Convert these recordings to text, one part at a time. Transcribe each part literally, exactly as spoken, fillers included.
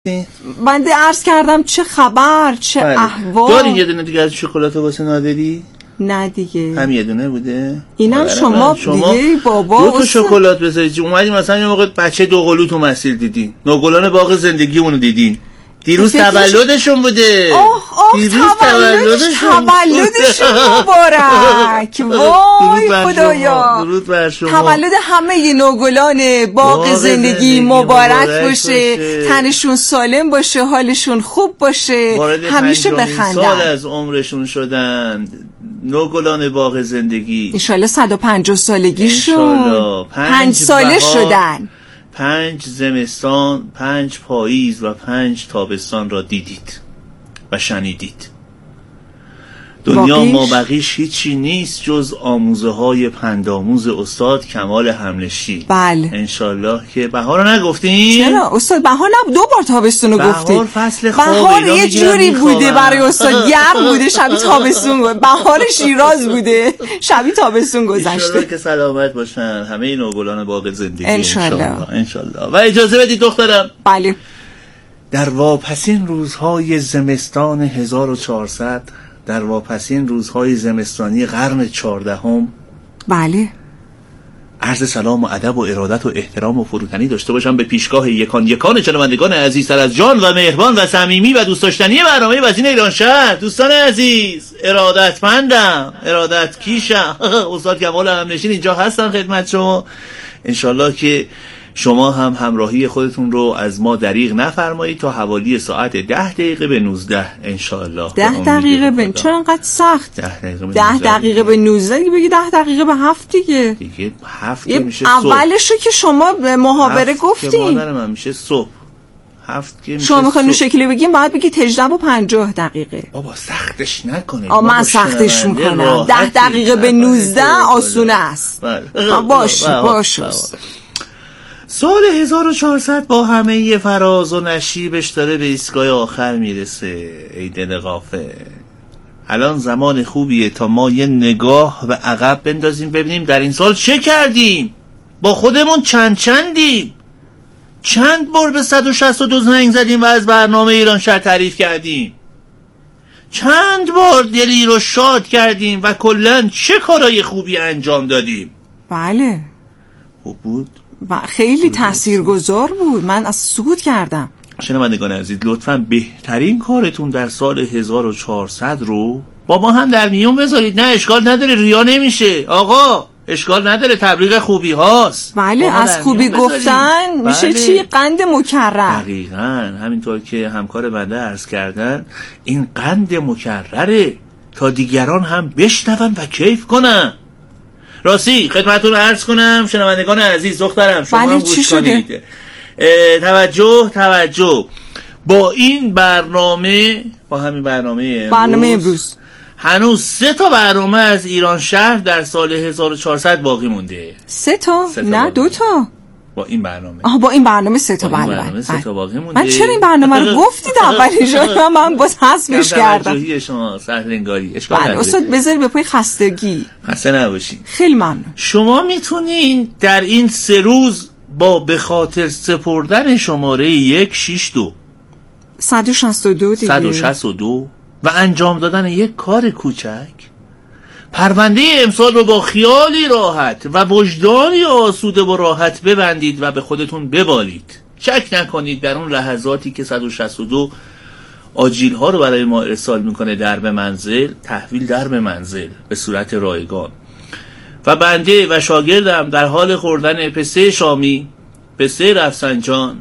بنده عرض کردم چه خبر، چه بله. احوال. داری یه دونه دیگه از شکلات واسه نادری؟ نه دیگه، هم یه دونه بوده. اینم شما, شما دیگه بابا دو تا شکلات بذارید. اومدیم مثلا یه موقع بچه دوقلو تو مسیر دیدین، نوگلان باغ زندگیمونو دیدین، دیروز تولدشون بوده. اوه اوه دیروز تولدشون تولدشون مبارک. وای خدایا، درود بر شما. تولد همه نوگلان باغ زندگی مبارک باشه، تنشون سالم باشه، حالشون خوب باشه، همیشه بخندن. سال از عمرشون شدن نوگلان باغ زندگی، انشالله صد و پنجاه سالگیشون پنج ساله شدن. پنج زمستان، پنج پاییز و پنج تابستان را دیدید و شنیدید. دنیا مابقیش هیچی نیست جز آموزه های پندآموز استاد کمال هملشی. بله انشالله که بهار نگفتیم. چرا استاد بهار نبود؟ دو بار تابستون رو گفتیم. بهار فصل خوبه. بهار یه جوری بوده برای استاد، گرم بوده، شبیه تابستون بوده. بهار شیراز بوده، شبیه تابستون گذشته. انشالله که سلامت باشن همه این نوگلان باغ زندگی. انشالله انشالله. و اجازه بدید دخترم، بله، در واپسین روزهای زمستان هزار و چهارصد، در واپسین روزهای زمستانی قرن چهاردهم، بله، عرض سلام و ادب و ارادت و احترام و فروتنی داشته باشم به پیشگاه یکان یکان شنوندگان عزیزتر از جان و مهربان و صمیمی و دوست داشتنی برنامه وزین ایران شهر. دوستان عزیز، ارادتمندم، ارادت کیشم، استاد کمال همنشین اینجا هستن خدمت شما. انشالله که شما هم همراهی خودتون رو از ما دریغ نفرمایید تا حوالی ساعت ده دقیقه به نوزده انشالله. ده دقیقه به چرا انقدر سخت؟ ده دقیقه به ده دقیقه به نوزده دیگه، بگی ده دقیقه به هفت دیگه. دیگه هفت که میشه صبح. اولشو که شما به محاوره گفتین. هفت که مادر من میشه صبح. هفت که میشه شما میخواین اون شکلی بگیم باید بگید هجده و پنجاه دقیقه. بابا سختش نکنید. آ من سختش میکنم. ده دقیقه به نوزده آسونه است. باش باش. سال هزار و چهارصد با همه فراز و نشیبش داره به ایستگاه آخر میرسه. ای دل غافل، الان زمان خوبیه تا ما یه نگاه به عقب بندازیم ببینیم در این سال چه کردیم، با خودمون چند چندیم، چند بار به صد و شصت و دو زنگ زدیم و از برنامه ایران شهر تعریف کردیم، چند بار دلی رو شاد کردیم و کلن چه کارای خوبی انجام دادیم. بله خوب بود و خیلی تاثیرگذار بود. من از سکوت کردم. شنوندگان عزیز، لطفاً بهترین کارتون در سال هزار و چهارصد رو با ما هم در میون بذارید. نه اشکال نداره، ریا نمیشه آقا، اشکال نداره، تبلیغ خوبی هاست. بله، از خوبی گفتن میشه بله. چی؟ قند مکرر. دقیقاً همینطور که همکار بنده عرض کردن، این قند مکرره تا دیگران هم بشنون و کیف کنن. راستی خدمتتون عرض کنم شنوندگان عزیز، دخترم شما بله، هم گوش کنید. توجه توجه، با این برنامه، با همین برنامه برنامه امروز هنوز سه تا برنامه از ایران شهر در سال هزار و چهارصد باقی مونده. سه تا؟ سه تا نه دو تا. با این برنامه آها با این برنامه سه تا. بله برنامه سه تا باقی مونده. من چرا این برنامه رو گفتید اولش؟ من باز حذفش کردم. توجهی شما سهلنگاری اشکال نداره. استاد بذاری به پای خستگی. خسته نباشید. خیلی ممنون. شما میتونین در این سه روز با به خاطر سپردن شماره یک شش دو صد و شصت و دو دیگه صد و شصت و دو و انجام دادن یک کار کوچک، پرونده امسال رو با خیالی راحت و وجدانی آسوده و راحت ببندید و به خودتون ببالید. شک نکنید در اون لحظاتی که صد و شصت و دو آجیل ها رو برای ما ارسال میکنه در به منزل، تحویل در به منزل به صورت رایگان، و بنده و شاگردم در حال خوردن پسته شامی، پسته رفسنجان،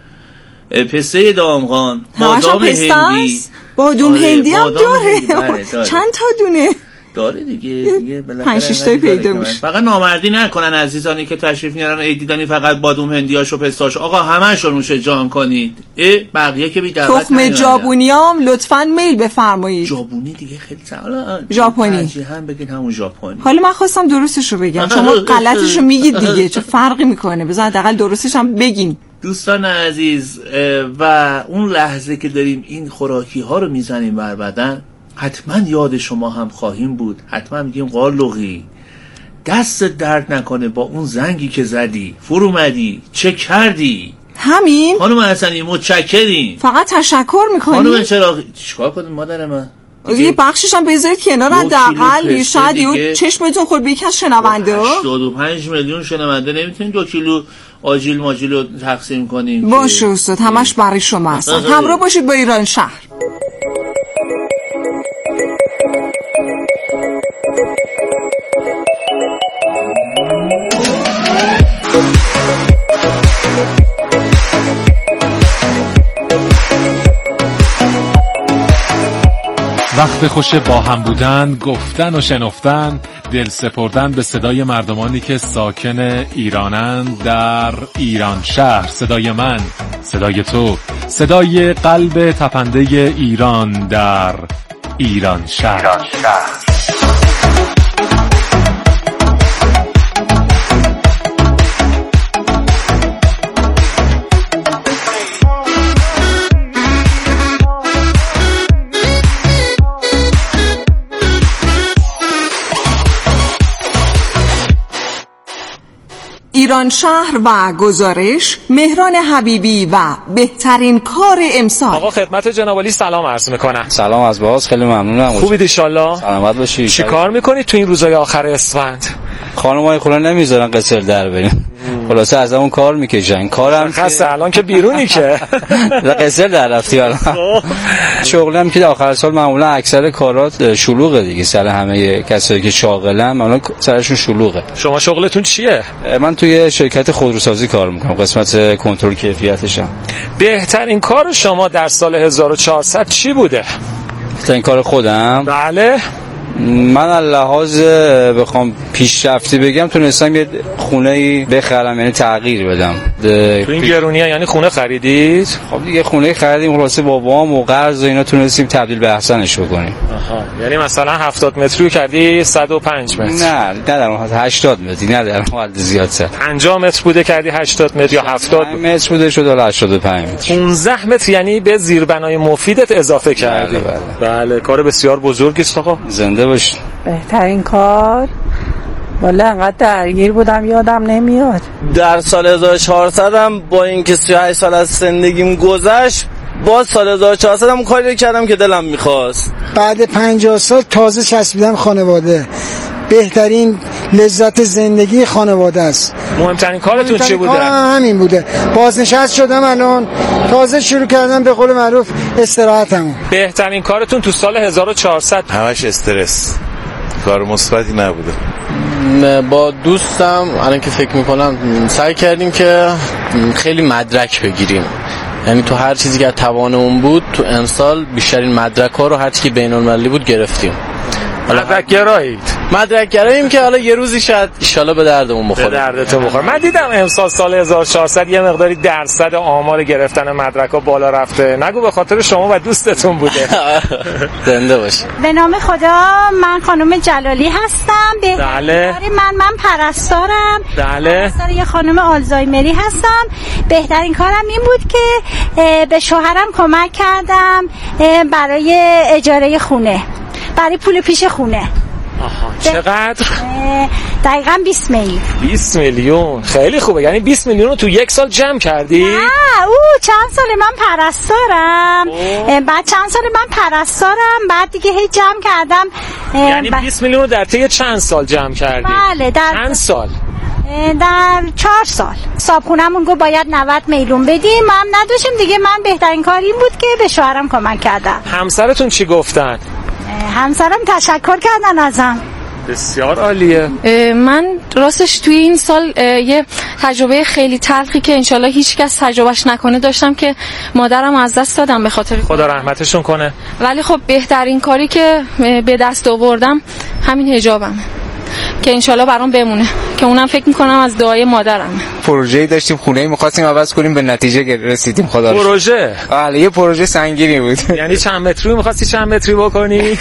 پسته دامغان، بادام هندی، بادام هندی هم داره. چند تا دونه داره دیگه دیگه پنج شش تا پیدا میشه. فقط نامردی نکنن عزیزانی که تشریف میارن عید دیدنی فقط بادام هندیاشو پستاش. آقا همه‌شون رو جان کنید. ای بقیه که بی دعوت. تخم جابونیام لطفاً میل بفرمایید. جابونی دیگه خیلی سوالا. ژاپنی. هم بگید همون ژاپنی. حالا من خواستم درستش رو بگم. شما غلطش رو میگید دیگه. چه فرقی میکنه؟ بذار حداقل درستش هم بگین. دوستان عزیز، و اون لحظه که داریم این خوراکی ها رو میزنیم بر بدن، حتما یاد شما هم خواهیم بود. حتما میگیم قالقی دست درد نکنه با اون زنگی که زدی، فرومدی، چه کردی، همین؟ خانم حسنی متشکریم. فقط تشکر میکنی؟ خانم چرا چیکار کنیم مادر من؟ یه بخشش هم بذارید کنار، حداقل شاید یه چشمتون خورد به یکی از شنونده. هشتاد و پنج میلیون شنونده نمیتونیم دو کیلو آجیل ماجیل رو تقسیم کنیم. باشه استاد، همش برای شما هستن. همراه باشید با ایران شهر. وقت خوش با هم بودن، گفتن و شنفتن، دل سپردن به صدای مردمانی که ساکن ایرانند در ایران شهر. صدای من، صدای تو، صدای قلب تپنده ایران در ایران شهر, ایران شهر. ایران شهر و گزارش مهران حبیبی و بهترین کار امسال. آقا خدمت جناب عالی سلام عرض میکنم. سلام از باز، خیلی ممنونم. خوبید ان شاء الله؟ سلامت باشید. چی کار میکنید تو این روزهای آخر اسفند؟ خانمای خونه نمیذارن قصر در بریم. خلاصه از اون کار میکشن. کارم خاصه الان که بیرونی که قصر در رفتی الان. شغلم که آخر سال معمولا اکثر کارات شلوغه دیگه، سر همه کسایی که شاغلن معمولا سرشون شلوغه. شما شغلتون چیه؟ من توی شرکت خودروسازی کار میکنم، قسمت کنترل کیفیتشم. بهترین کار شما در سال هزار و چهارصد چی بوده؟ بهترین کار خودم؟ بله. من لحاظ بخوام پیشرفتی بگم تونستم یه خونه‌ای بخرم، یعنی تغییر بدم. تو این گرونیه یعنی خونه خریدید؟ خب دیگه خونه خریدیم، خلاصه با وام و قرض و اینا تونستیم تبدیل به احسنش بکنیم. آها، یعنی مثلا هفتاد متری کردی صد و پنج متر؟ نه نه در اون هشتاد متری، نه در اون حد زیاد سر. پنجاه متر بوده کردی هشتاد متر یا هفتاد متر بوده شد حالا هشتاد و پنج متر. پانزده متر یعنی به زیربنای مفیدت اضافه کردی. بله بله. بله کار بسیار بزرگی است آقا. زنده باشید. بهترین کار والا انقدر درگیر بودم یادم نمیاد. در سال هزار و چهارصد هم با اینکه سی و هشت سال از زندگیم گذشت، باز سال هزار و چهارصد هم کاری کردم که دلم میخواست. بعد پنجاه سال تازه چسبیدم خانواده. بهترین لذت زندگی خانواده است. مهمترین کارتون چی بوده؟ همین بوده. بازنشست شدم الان، تازه شروع کردم به قول معروف استراحتم. بهترین کارتون تو سال هزار و چهارصد؟ همش استرس، کار مثبتی نبوده. با دوستم الان که فکر میکنم سعی کردیم که خیلی مدرک بگیریم، یعنی تو هر چیزی که توانمون بود تو امسال بیشترین مدرک ها رو هر چی که بین المللی بود گرفتیم. مدرک گرایید؟ مدرک گراییم که حالا یه روزی شاید ان شاءالله به دردمون بخوره. به دردتون بخوره. من دیدم امسال سال هزار و چهارصد یه مقداری درصد آمار گرفتن مدرک ها بالا رفته. نگو به خاطر شما و دوستتون بوده. زنده باشی. به نام خدا، من خانم جلالی هستم. بله. من من پرستارم. بله. پرستار یه خانم آلزایمری هستم. بهترین کارم این بود که به شوهرم کمک کردم برای اجاره خونه، برای پول پیش خونه. آها. چقدر؟ دقیقاً بیست میلیون. بیست میلیون خیلی خوبه. یعنی بیست میلیون رو تو یک سال جمع کردی؟ نه، او چند سال من پرستارم. بعد چند سال من پرستارم، بعد دیگه هی جمع کردم. یعنی بیست میلیون رو در طی چند سال جمع کردی؟ بله، در چند سال؟ در چهار سال. صاحبخونه‌مون گفت باید نود میلیون بدیم، ما هم نداشتیم دیگه. من بهترین کار این بود که به شوهرم کمک کردم. همسرتون چی گفتن؟ همسرم تشکر کردن ازم. بسیار عالیه. من راستش توی این سال یه تجربه خیلی تلخی که انشالله هیچ کس تجربهش نکنه داشتم که مادرم از دست دادم به خاطر خدا رحمتشون کنه. ولی خب بهترین کاری که به دست آوردم همین حجابمه که انشالله برام بمونه، که اونم فکر میکنم از دعای مادرم. پروژه‌ای داشتیم خونه‌ای می‌خواستیم عوض کنیم، به نتیجه رسیدیم. خدا رو پروژه؟ بله، یه پروژه سنگینی بود. یعنی چند متری می‌خواستی چند متری بکنی؟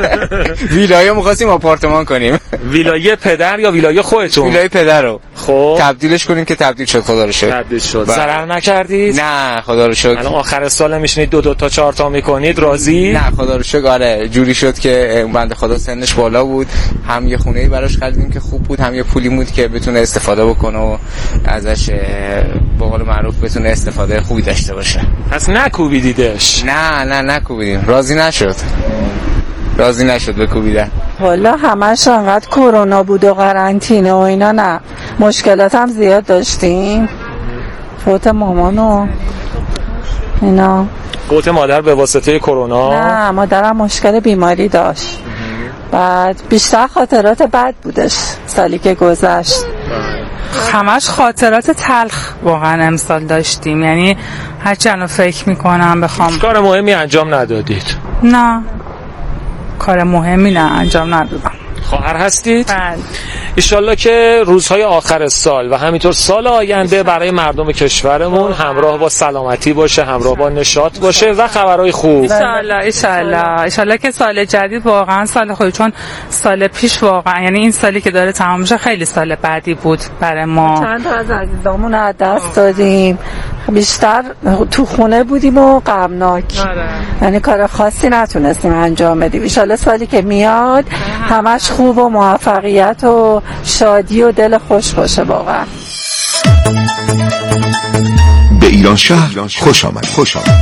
ویلایه می‌خواستیم آپارتمان کنیم. ویلایه پدر یا ویلایه خودتون؟ ویلایه پدر رو خب تبدیلش کنیم که تبدیل شد. خدا رو شکر تبدیل شد. ضرر نکردید؟ نه خدا رو شکر. الان آخر سال میشینید دو دو تا چهار تا میکنید، راضی؟ نه خدا رو شکر. آره جوری شد که بنده خدا سنش بالا بود، هم یه خونه‌ای براش خریدیم که خوب بود، هم یه پولی بود که بتونه استفاده بکنه و ازش به قول معروف بتونه استفاده خوبی داشته باشه. پس نکوبیدیدش؟ نه نه نکوبیدیم، راضی نشد راضی نشد به کوبیدن. والا همش انقدر کرونا بود و قرنطینه و اینا، نه مشکلات هم زیاد داشتیم، فوت مامان و اینا. فوت مادر به واسطه کرونا؟ نه مادرم مشکل بیماری داشت، بعد بیشتر خاطرات بد بودش سالی که گذشت. همش خاطرات تلخ واقعا امسال داشتیم، یعنی هرچند فکر میکنم بخوام. کار مهمی انجام ندادید؟ نه کار مهمی نه انجام ندادم. خواهر هستید؟ بله. ایشالله که روزهای آخر سال و همینطور سال آینده برای مردم کشورمون همراه با سلامتی باشه، همراه با نشاط باشه و خبرهای خوب. ایشالله ایشالله ایشالله که سال جدید واقعا سال خوبی، چون سال پیش واقعا یعنی این سالی که داره تمام میشه خیلی سال بعدی بود برای ما. چند تا از عزیزامون از دست دادیم، بیشتر تو خونه بودیم و غمناک، یعنی کار خاصی نتونستیم انجام بدیم. ایشالله سالی که میاد همش خوب و موفقیت و شادی و دل خوش باشه. واقعا به ایران شهر خوش آمد. خوش آمد.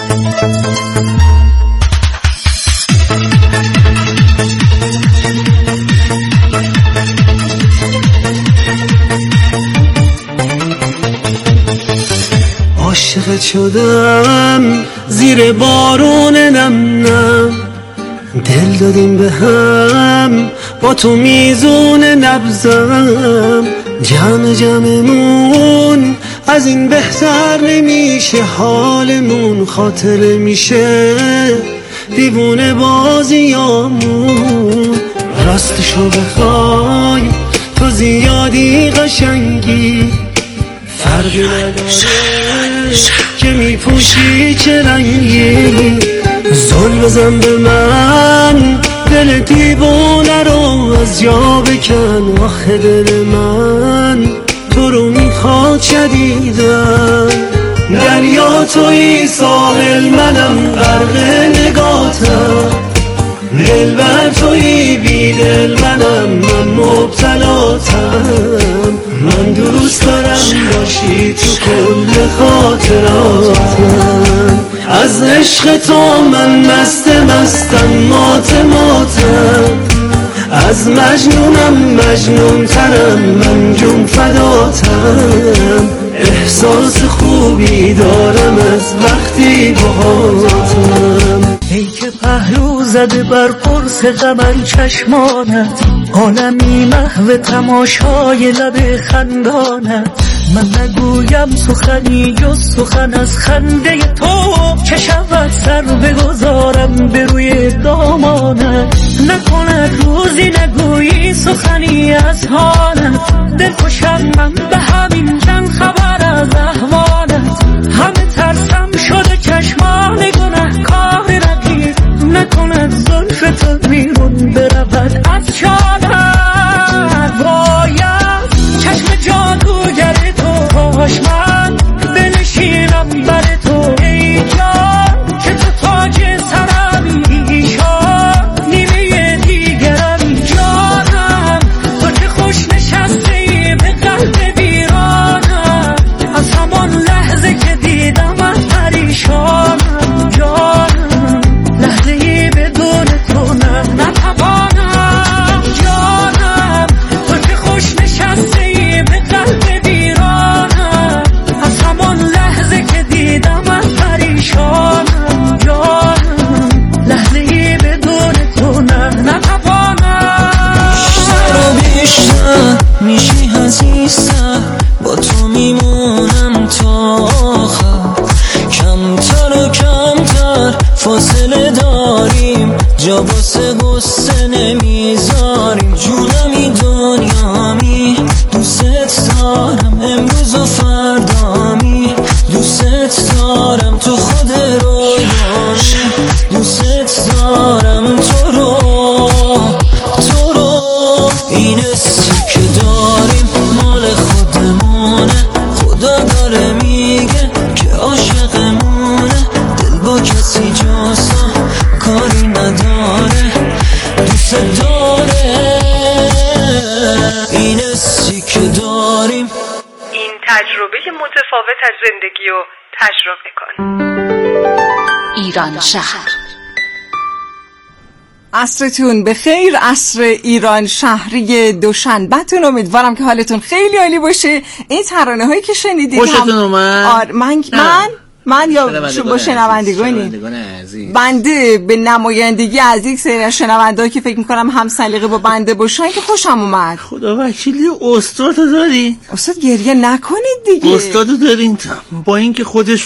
عاشقت شدم زیر بارون نم نم، دل دادیم به هم با تو میزون نبزم، جمع جمعمون از این بهتر نمیشه، حالمون خاطره میشه دیوونه بازیامون. راستشو بخوای تو زیادی قشنگی، فرقی نداره که میپوشی چه رنگی، زل بزن به من دل دیوونه رو از جا بکن، آخه دل من تو رو میخواد شدیدن. دریا توی ساحل منم غرق نگاتم، دل بر توی بی دل منم من مبتلاتم، من دوست دارم باشی تو کل خاطراتم، از عشق تو من مست مستم مات ماتم، از مجنونم مجنون ترم من جون فداتم، احساس خوبی دارم از وقتی باهاتم. ای که پهلو زده بر قرص قمر چشمانت، عالمی محو تماشای لب خندانت، من نگویم سخنی جز سخن از خنده تو، که شود سر بگذارم به روی دامانت، نکند روزی نگویی سخنی از حالت، دل خوشم من به همین چند خبر از احوالت، همه ترسم شده چشمان گناه کار رقیب، نکند زلف تو بیرون برود از چادر، باید چشم جادوگر تو کاش من بنشینم بر تو، ای جان که تو تاج سرمی، ایشان نیمه دیگرمی، جانم تو که خوش نشسته ای به قلب ویرانم، از همان لحظه که دیدم من پریشانم، جانم لحظه ای بدون تو نه نتوانم، جانم تو که خوش نشسته ای به قلب ویرانم، از همان لحظه که دیدم من پریشانم، جانم لحظه ای بدون تو نه نتوانم. بیشتر و بیشتر میشی عزیزتر، با تو میمونم تا آخر، کمتر و کمتر فاصله داریم، جا واسه غصه نمیذاریم، جونمی دنیامی دوست دارم، امروز و فردامی دوست دارم، تو خود رویامی دوست دارم، تو رو تو رو، این حسی که داریم مال خودمونه، خدا داره میگه که عاشقمونه، دل با کسی جاسا کاری نداره، دوست داره متفاوت از زندگی رو تجربه کنیم. ایران شهر. عصرتون بخیر، عصر ایران شهری دوشنبهتون. امیدوارم که حالتون خیلی عالی باشه. این ترانه هایی که شنیدید خوشتون اومد؟ آر من من من یا با شنوندگانی بنده به نمایندگی از یک سری از شنوندهایی که فکر میکنم هم سلیقه با بنده باشن که خوشم اومد. خدا وکیلی استادو دارین؟ استاد گریه نکنید دیگه. استادو دارین با اینکه خودش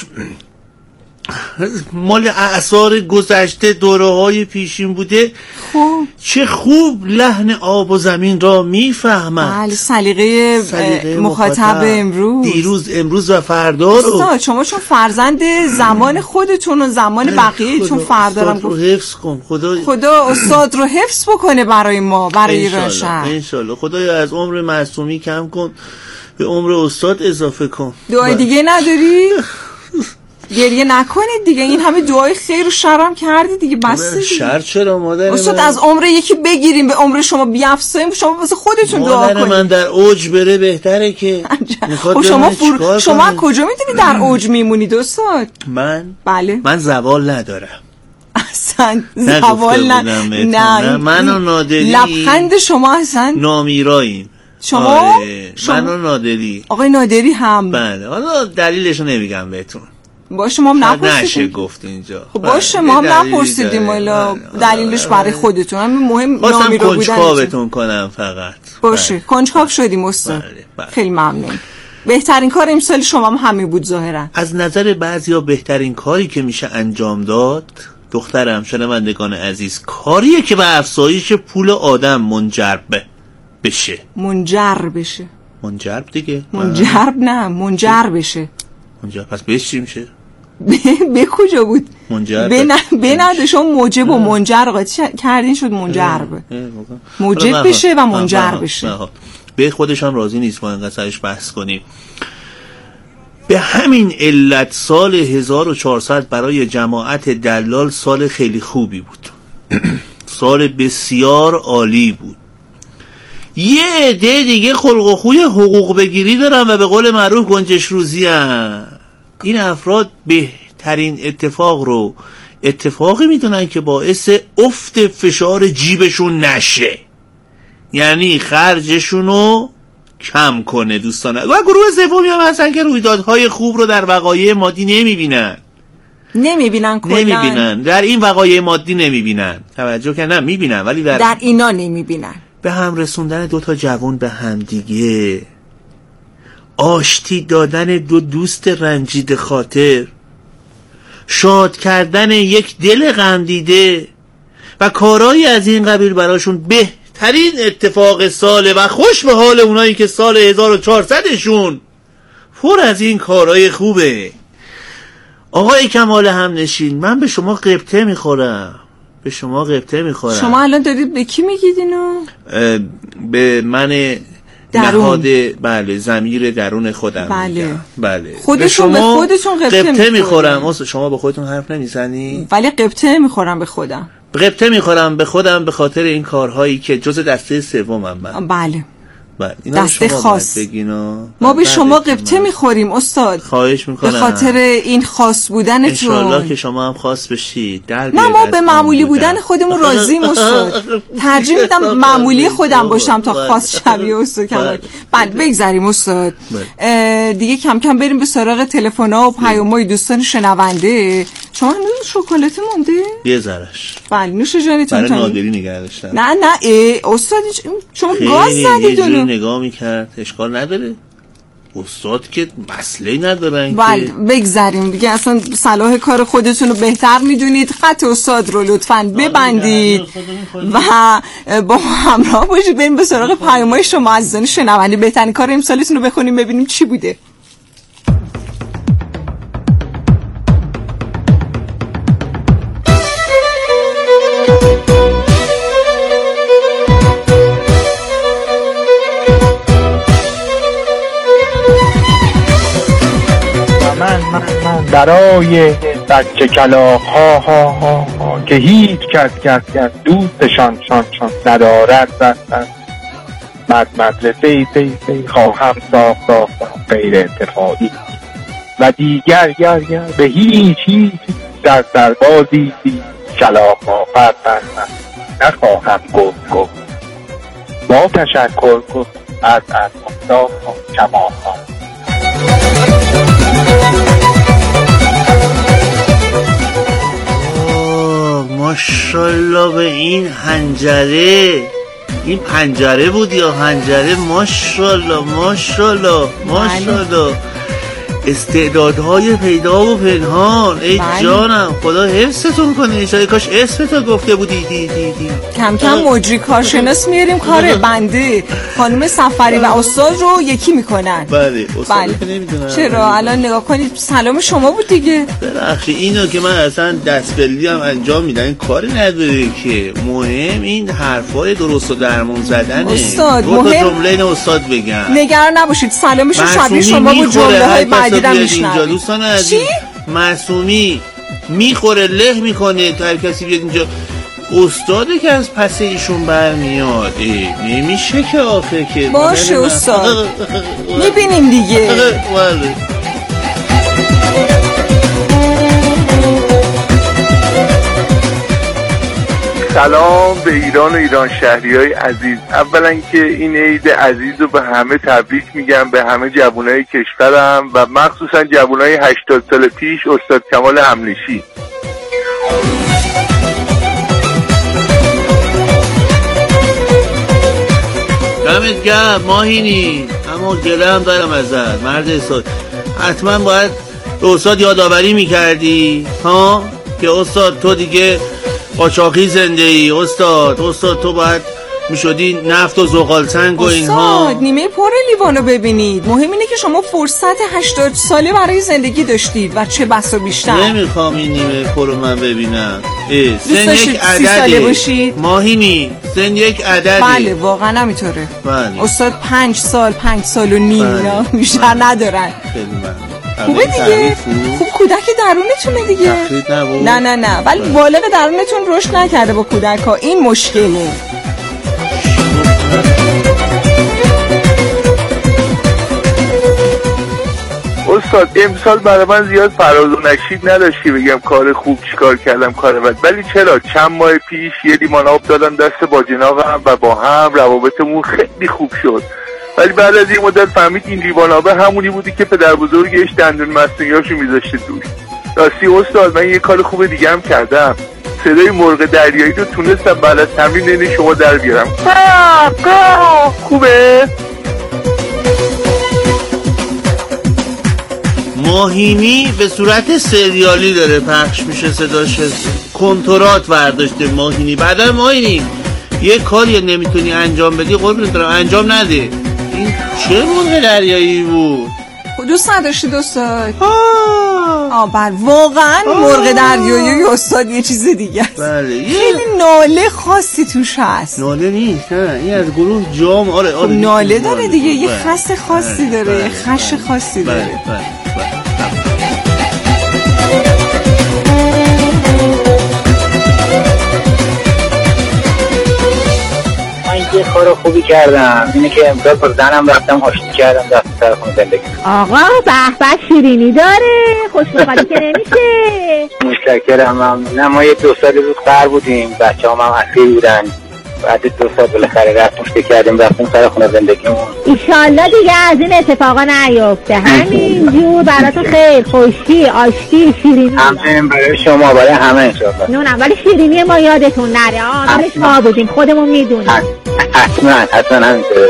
مال اعصار گذشته دوره های پیشین بوده، خوب چه خوب لحن آب و زمین را میفهمد. بله، سلیقه مخاطب امروز دیروز امروز و فردا رو. استاد شما چون فرزند زمان خودتون و زمان بقیه چون فردا رو حفظ کن. خدا خدا استاد رو حفظ بکنه برای ما، برای ایران شهر ان شاء الله. خدایا از عمر معصومی کم کن، به عمر استاد اضافه کن. دعای دیگه نداری؟ گریه نکنید دیگه، این همه دعای خیر و شرم کردی دیگه، بس دیگه. شر چرا مادر من؟ استاد از عمر یکی بگیریم به عمر شما بیافزاییم، شما واسه خودتون دعا کنید. مادر من در اوج بره بهتره که. خب شما فور... شما کجا میدونی در اوج میمونید استاد؟ من بله من زوال ندارم اصلا. زوال نه نه, نه. من و نادری لبخند شما اصلا نامیراییم. شما آره. شما من و نادری آقای نادری هم. بله حالا دلیلشو نمیگم بهتون. باشه ما هم نپرسیدیم. نشه گفت اینجا. خب باشه ما هم نپرسیدیم والا دلیلش برای خودتون. همین مهم نامی رو بودن. کنجکاوتون کنم فقط. باشه کنجکاو شدیم استاد. خیلی ممنون. بهترین کار امسال شما هم همین بود ظاهرا. از نظر بعضیا بهترین کاری که میشه انجام داد، دخترم شنوندگان عزیز، کاریه که به افزایش پول آدم منجر بشه. منجر بشه. منجرب دیگه. منجرب نه منجر بشه. منجر پس بهش چی میشه؟ به کجا بود؟ منجر به نده شما موجب و منجر قاطی کردین شد منجرب. موجب بشه و منجر بشه. به خودش هم راضی نیست ما اینقدر سرش بحث کنیم. به همین علت سال هزار و چهارصد برای جماعت دلال سال خیلی خوبی بود. سال بسیار عالی بود. یه عده دیگه خلق و خوی حقوق بگیری دارن و به قول معروف گنجش روزی هن. این افراد بهترین اتفاق رو اتفاقی میدونن که باعث افت فشار جیبشون نشه، یعنی خرجشون رو کم کنه دوستان. و گروه سومی هم هستن که رویدادهای خوب رو در وقایع مادی نمیبینن. نمیبینن کلا نمیبینن در این وقایع مادی نمیبینن. توجه که نه میبینن ولی در در اینا نمیبینن. به هم رسوندن دو تا جوان به هم دیگه، آشتی دادن دو دوست رنجیده خاطر، شاد کردن یک دل غم دیده و کارهایی از این قبیل براشون بهترین اتفاق ساله و خوش به حال اونایی که سال هزار و چهارصدشون پر از این کارهای خوبه. آقای کمال همنشین، من به شما قبطه میخورم، به شما قبطه میخورم. شما الان دارید به کی میگید اینو؟ به من نهاد بله ضمیر درون خودم بله میگم. بله خودشون به, به خودشون قبطه, قبطه میخورم. شما به خودتون حرف نمیزنی؟ ولی قبطه میخورم به خودم. قبطه میخورم به خودم به خاطر این کارهایی که جز دسته سومم من. بله بله دسته خاص. ما به شما قبطه میخوریم استاد. خواهش میکنم به خاطر این خاص بودنتون. انشالله که شما هم خاص بشید. نه ما به معمولی بودن خودمون راضیم استاد. ترجیح میدم معمولی خودم باشم تا خاص شبیه استاد کمال. بعد بگذریم استاد دیگه، کم کم بریم به سراغ تلفن‌ها و پیام‌های دوستان شنونده. شما هنوز شکلاتی مونده؟ یه ذره‌اش. بله نوش جانتون. برای نادری نگه داشتم. نه نه استاد شما گاز زدید اونو نگاه میکرد. اشکال نداره استاد که مسئله ندارن. بله بگذاریم دیگه، اصلا صلاح کار خودتون رو بهتر میدونید. خط استاد رو لطفاً ببندید و با همراه باشید بریم به سراغ پیام‌های شما عزیزان شنونده. بهترین کار امسالتون رو بخونیم ببینیم چی بوده. برای بچه کلاغ ها ها ها ها که هیچ کس کس کس دوستشان شان شان ندارد بس بس بعد مدرسه سی سی خواهم ساخت ساختم غیر انتفاعی و دیگر گر گر به هیچ هیچ در سربازی کلاغ ها پر پر پر نخواهم گفت گفت با تشکر گفت از از مصداق کمان ها. ماشالله به این حنجره، این پنجره بود یا حنجره؟ ماشالله ماشالله ماشالله، استعدادهای پیدا و پنهان. ای بله. جانم خدا حفظتون کنه. ایشالا کاش اسمتو گفته بودی. دی دی دی. کم کم مجری کارشناس میاریم کار بنده خانم سفری و استاد رو یکی میکنن. بله استاد بله. نمیدونم چرا الان نگاه کنید سلام شما بود دیگه. ببخشید اینو که من اصلا دستبلی هم انجام میدم، این کاری نداره که مهم این حرفای درست و درمون زدنه. استاد دو تا مهم جمله استاد بگم. نگران نباشید سلامش شبیه شما بود، جمله های بعدی رو اینجا دوستان عزیز. معصومی میخوره له میکنه تا هر کسی بیاد اینجا. استاده که از پس ایشون برمیاد نمیشه که آخه که باشه استاد میبینیم دیگه. سلام به ایران و ایران شهری های عزیز. اولا که این عید عزیز رو به همه تبریک میگم، به همه جوانای کشورم و مخصوصا جوانای هشتاد سال پیش استاد کمال هملیشی. دمت گرم ماهینی، اما گله هم دارم ازت مرد استاد. حتما باید به استاد یادآوری میکردی ها که استاد تو دیگه قاچاقی زنده ای. استاد استاد تو باید میشدی نفت و زغال سنگ و اینها. استاد نیمه پر لیوانو ببینید. مهم اینه که شما فرصت هشتاد ساله برای زندگی داشتید و چه بسا بیشتر. نمیخوام این نیمه پر رو من ببینم. سن یک عدده ماهینی، سن یک عدده. بله واقعا نمیطوره. بله. استاد پنج سال پنج سال و نیم بله. بیشتر بله. ندارن. خیلی ممنون. خوبه دیگه. خوب کودک درونتونه دیگه. نه نه نه ولی بالغ درونتون رشد نکرده با کودک ها، این مشکله. استاد امسال برای من زیاد فراز و نشید نداشتی بگم کار خوب چیکار کردم کار بد، ولی چرا چند ماه پیش یه لیوان آب دادم دست با جناقم و با هم روابطمون خیلی خوب شد، ولی بعد از یه مدت فهمید این لیوان آبه همونی بودی که پدر بزرگش دندون مصنوعی‌هاشو میذاشته توش. راستی استاد من یه کار خوب دیگه هم کردم، صدای مرغ دریایی رو تونستم بعد از تمرین این شما در بیارم. خوبه؟ ماهینی به صورت سریالی داره پخش میشه صداش، کنترات برداشته ماهینی. بعدا ماهینی یه کاری نمیتونی انجام بدی قربونت برم انجام نده. این چه مرغ دریایی بود؟ دوست نداشتید استاد؟ آه بر واقعا مرغ دریایی استاد یه چیز دیگه است. بله خیلی ناله خاصی توش هست. ناله نیست نه این از گروه جام. آره آره ناله داره دیگه، یه خس خاصی داره، یه خش خاصی داره. بله بله من یه کار خوبی کردم، اینه که امروز با زنم رفتم آشتی کردم دست سر خونه زندگی. آقا به به شیرینی داره، خوشمزه که نمیشه. متشکرم. ممنونم. ما یه دو سالی بود قرار بودیم، بچه‌هام هم اصلی بودن، بعد دو سال بالاخره رفتیم فکر کردیم رفتیم سر خونه زندگیمون. ایشالله دیگه از این اتفاقا نیفته. همینجور براتون خیر، خوشی، آشتی، شیرینی. همچنین برای شما، برای همه انشالله. نونم ولی شیرینی ما یادتون نره. عاملش ما بودیم، خودمون میدونیم. حتما حتما همینطوره.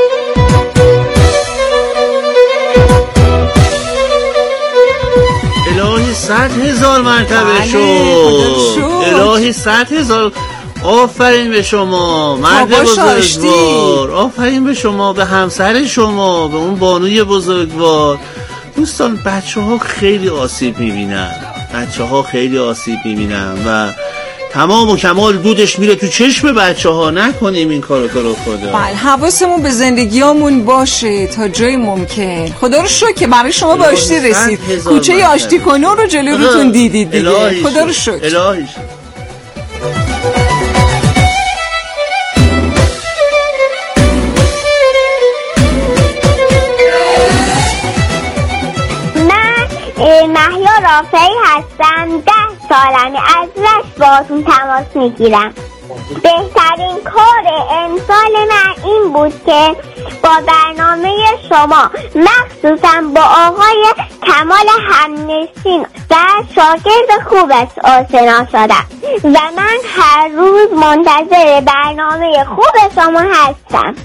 الهی صد هزار مرتبه شد. الهی صد هزار. آفرین به شما مرد بزرگوار، آفرین به شما، به همسر شما، به اون بانوی بزرگوار. دوستان بچه ها خیلی آسیب میبینن، بچه ها خیلی آسیب میبینن و تمام و کمال دودش میره تو چشم بچه ها. نکنیم این کارو کارو خدا. بله حواسمون به زندگیامون باشه تا جای ممکن. خدا رو شکر که برای شما به آشتی رسید. کوچه آشتی کنون رو جلو روتون دیدید دیگه. خدا رو شکر. الهی مهیا رافعی هستم. ده سالمه. از رشت باهاتون تماس میگیرم. بهترین کار امسال من این بود که با برنامه شما مخصوصا با آقای کمال همنشین و شاگرد خوبش آشنا شدم و من هر روز منتظر برنامه خوب شما هستم.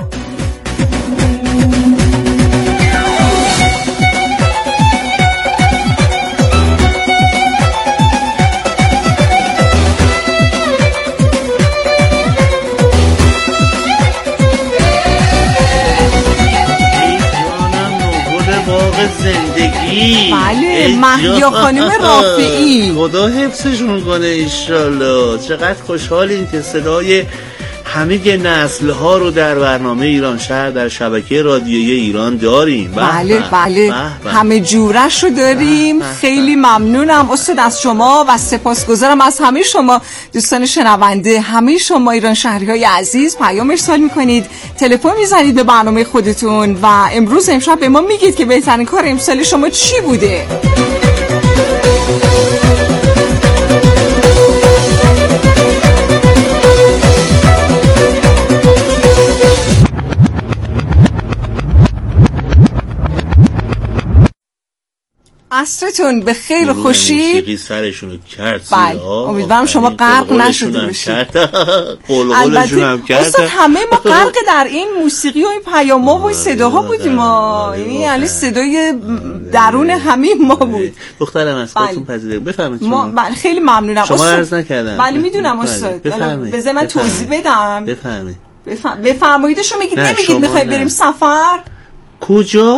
زندگی. بله، مهیا خانم رافعی، خدا حفظشون کنه انشالله. چقدر خوشحالیم که صدای همه نسل ها رو در برنامه ایران شهر در شبکه رادیویی ایران داریم. بله بله همه جورش رو داریم. خیلی ممنونم استاد از شما و سپاسگزارم از همه شما دوستان شنونده. همه شما ایران شهری های عزیز پیام ارسال میکنید، تلفن میزنید به برنامه خودتون و امروز امشب به ما میگید که بهترین کار امسال شما چی بوده. عصرتون به خیر و خوشی. موسیقی سرشونو کرد. بله امیدوارم شما غرق نشده باشید. قلقلشون هم کرد. اصلا همه ما غرق در این موسیقی و این پیاما و صداها بودیم ما، یعنی صدای درون همه ما بود. دخترم از خودتون پذیرید. بفرمایید شما. بله خیلی ممنونم. شما عرض نکردم. بله میدونم استاد. بذار من توضیح بدم. بفرمایید. بفرمایید. شما میگید نمیگید میخواید بریم سفر؟ کجا؟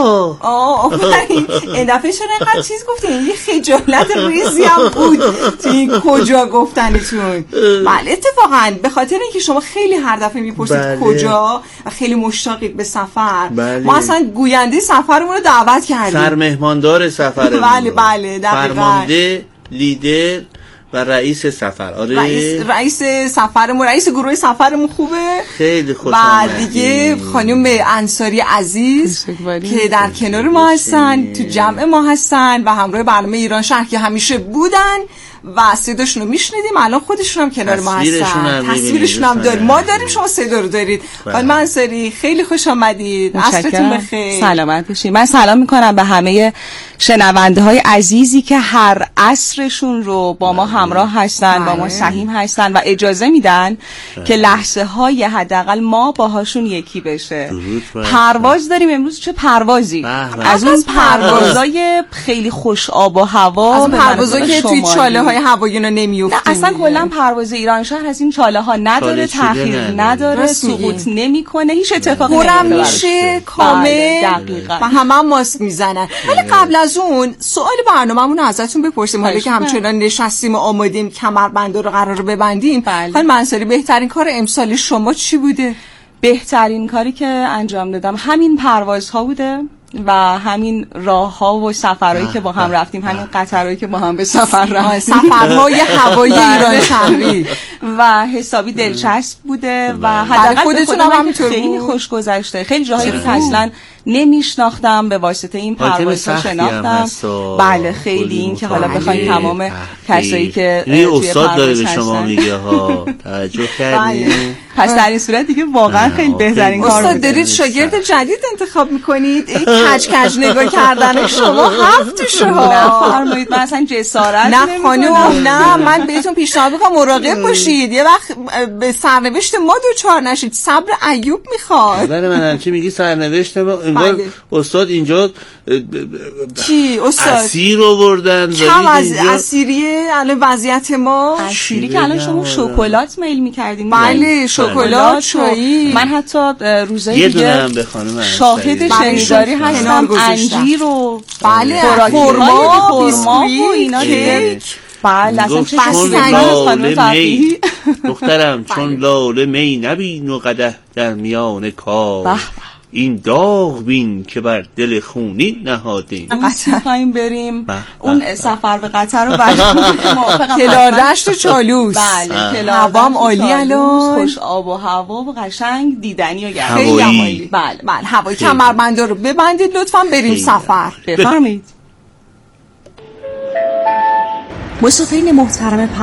آه آفرین. این دفعه چرا اینقدر چیز گفتین؟ یه خجالت ریزی هم بود تو این کجا گفتنتون. بله اتفاقا به خاطر اینکه شما خیلی هر دفعه میپرسید بله. کجا و خیلی مشتاقید به سفر بله. ما اصلا گوینده سفرمون رو دعوت کردیم، سرمهماندار سفرمون. بله بله دقیقاً. فرمانده، لیدر و رئیس سفر. آره رئیس رئیس سفرمون، رئیس گروه سفرمون خوبه. خیلی خوشم اومد. بعد دیگه خانم انصاری عزیز که در کنار ما هستن، تو جمع ما هستن و همراه برنامه ایران شهر که همیشه بودن و صداشون رو میشنیدیم. الان خودشون هم کنار ما هستن، تصویرشون هم داریم، ما داریم، شما صدا رو دارید. خانم انصاری خیلی خوش آمدید. عصرتون بخیر. سلامت باشید. من سلام میکنم به همه شنونده های عزیزی که هر عصرشون رو با ما همراه هستن، با ما سهیم هستن و اجازه میدن که لحظه های حداقل ما باهاشون یکی بشه. پرواز داریم امروز. چه پروازی؟ از اون پروازای خیلی خوش آب و هوا، از پروازایی که توی چاله های هوایی نمیافتیم. نه اصلا کلا پرواز ایران شهر از این چاله ها نداره، تأخیر نداره، سقوط نمیکنه، هیچ اتفاقی نمیفته، میشه کامل و همه هم ماسک میزنن. ولی قبل از اون سوال برنامه‌مون رو ازتون بپرسیم، حالا که همچنان نشستیم و آمادیم کمربند رو قرار ببندیم. خانم انصاری بهترین کار امسال شما چی بوده؟ بهترین کاری که انجام دادم همین پروازها بوده و همین راه ها و سفرهایی که با هم رفتیم، همین قطرهایی که با هم به سفر رفتیم، سفرهای هوایی ایران شهری و حسابی دلچسب بوده و حداقل خودتون هم همینطور خیلی خوش گذشته. خیلی جاهایی که اصلا نمیشناختم به واسطه این پروازها شناختم. بله خیلی، این که حالا بخوایم تمام کسایی که توی استاد داره به شما میگه ها توجه کردین. پس در این صورت دیگه واقعا خیلی بهترین کار بود. استاد دارید شاگرد جدید انتخاب میکنید. این کج کج نگاه کردن شما هفت شما فرمایید. من اصلا جسارت نه خانم، نه من بهتون پیشنهاد میکنم مراقب باشید، یه وقت به سرنوشت ما دوچار نشید. صبر ایوب میخواد. بله من چی میگی سرنوشت ما؟ انگار استاد اینجا چی استاد اسیر آوردن. کم از اسیریه الان وضعیت ما. اسیری که الان شما شکلات میل میکردین. بله شکلات، چایی. من حتی روزای دیگه شاهد شنیداری هستم انجیر و بله خرما، بیسکویت و اینا دیگه. بله اصلا چه می دخترم چون لاله می نبین و قدح در میان کار، این داغ بین که بر دل خونی نهادیم. میخواییم بریم اون سفر به قطر رو بریم کلاردشت چالوس. بله هوام عالی الان، خوش آب و هوا و قشنگ دیدنی و گرم. خیلی عالی. بله بله هوایی. کمربندا رو ببندید لطفاً بریم سفر. بفرمایید. مسافرین محترم